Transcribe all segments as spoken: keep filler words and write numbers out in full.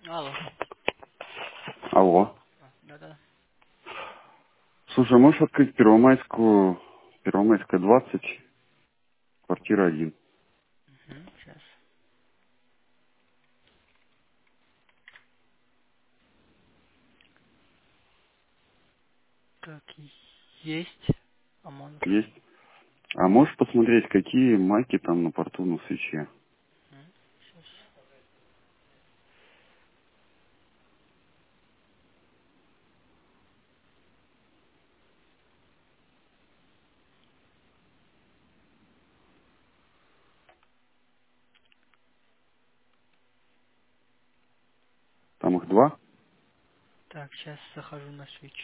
Алло. Алло. А, да-да. Слушай, а можешь открыть Первомайскую, Первомайская двадцать, квартира один. Угу, сейчас. Так, есть. ОМОНов. Есть? А можешь посмотреть, какие майки там на порту на свече? Сейчас. Там их два? Так, сейчас захожу на Switch.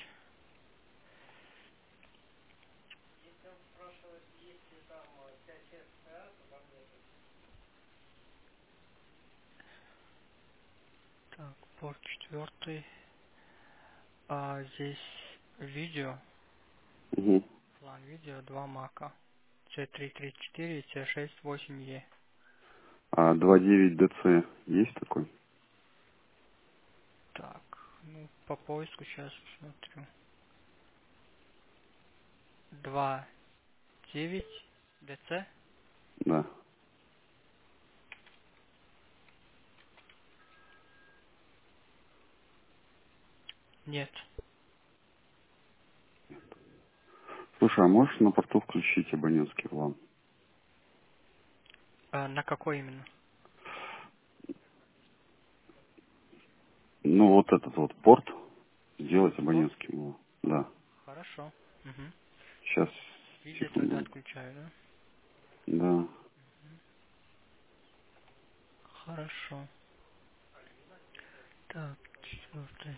Так, порт четвертый. А здесь видео. Угу. План видео, два мака. С три тридцать четыре и С шесть восемь Е. А два девять ДЦ есть такой? Так, ну, по поиску сейчас смотрю. два девять ДЦ? Да. Нет. Слушай, а можешь на порту включить абонентский план? А на какой именно? Ну, вот этот вот порт сделать Порт? абонентским его. Да. Хорошо. Угу. Сейчас, Видео только секунду. отключаю, да? Да. Хорошо. Так, четвертый.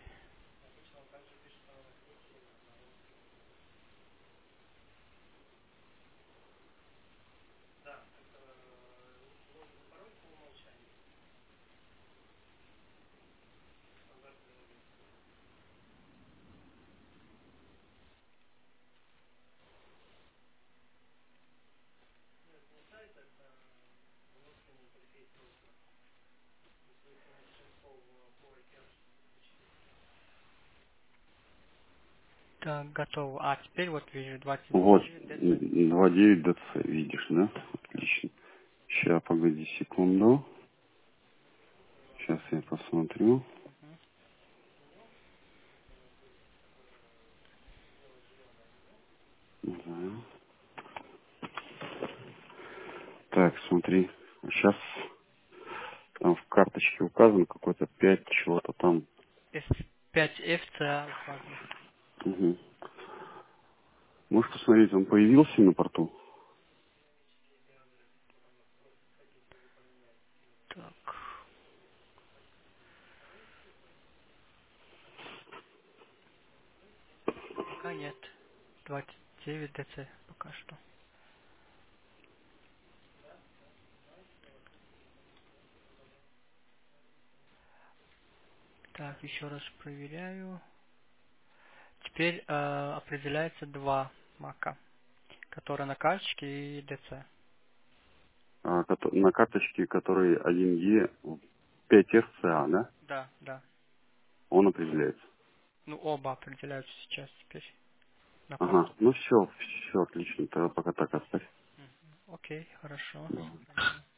Так, готово. А теперь вот вижу двадцать Вот, девять ДЦ. два девять ДЦ, видишь, да? Отлично. Сейчас, погоди секунду. Сейчас я посмотрю. Мгм. Да. Так, смотри. Сейчас там в карточке указано какой-то пять чего-то там. эф пять эф си указано. Угу. Можешь посмотреть, он появился на порту? Так, пока нет. двадцать девять ДЦ пока что. Так, еще раз проверяю. Теперь э, определяется два мака, которые на карточке и ДЦ. А, кото- на карточке, который один е пять эф си эй, да? Да, да. Он определяется. Ну, оба определяются сейчас теперь на Ага, порту. ну все, все отлично. Тогда пока так оставь. Мгм. Окей, хорошо. Да. Сохраняю.